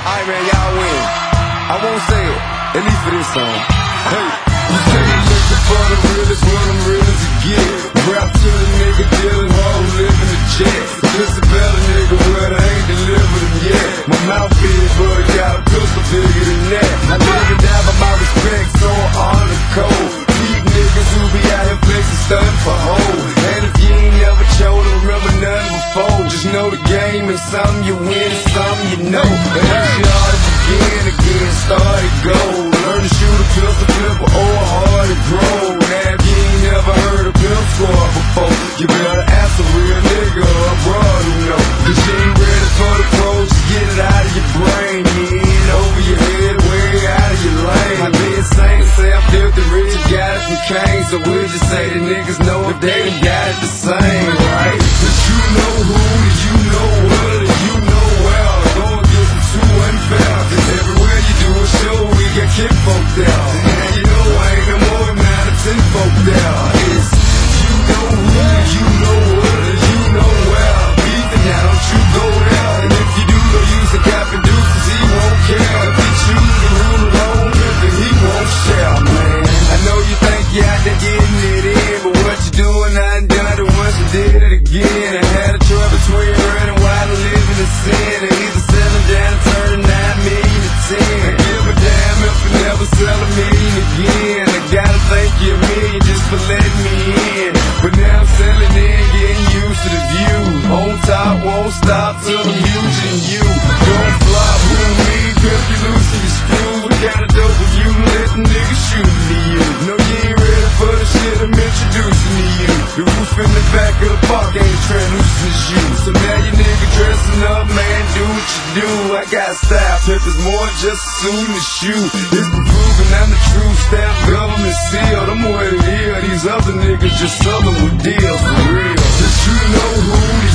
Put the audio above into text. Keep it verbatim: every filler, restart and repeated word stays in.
Alright, man, y'all win. I won't say it, at least for this song. Hey, you say you looking for the realest, what I'm real as you get. Rap to the nigga dealing hard, who live in the jet. Just a better nigga, but I ain't delivered him yet. My mouth big, but I got a pistol bigger than that. I live and die by my respect, so on the code. Keep niggas who be out here flexing, stunting for hoes. And if you ain't never chose to remember nothing before, just know the game is something you win and something you know. And it's hard to begin again, start it go. Learn to shoot a pistol, flipper, or a hard to grow. Now if you ain't never heard a pimp squad before, you better ask a real nigga or a broad who know. Cause you ain't ready for the pros, just get it out of your brain. You ain't over your head, way out of your lane. I be insane to say I'm filthy rich, got it from Kane. So we'll just say the niggas know if they done got it the same, right? Cause you know who, you know what, and you know well. Going against them too unfair. Cause everywhere you do a show, we got kid folk there. And you know I ain't no more than nine or ten folk there. It's you know who, you know what, and you know well. Beefing now, don't you go there. And if you do, go use a cop and deuces, he won't care. If you choose to rule alone, then he won't share, man. I know you think you're out there getting it in, but what you doing, I ain't done it once and did it again. I had a choice between running wild and living in sin, and either selling down and turning nine million to ten. I give a damn if I never sell a million again. I gotta thank you a million just for letting me in. But now I'm selling in, getting used to the view. On top, won't stop till I'm huge and you don't flop. Who me, grip you loose and you screw. What kind of dope if you let the niggas shoot to you? No, you ain't ready for the shit I'm introducing to you. The roof in the back of the park ain't translucent as you. So now you nigga dressing up, man, do what you do. I got style, tip is more than just a suit and a shoe. It's been proven I'm the true stamp, government sealed. I'm way to heal, these other niggas just selling with deals for real. Just you know who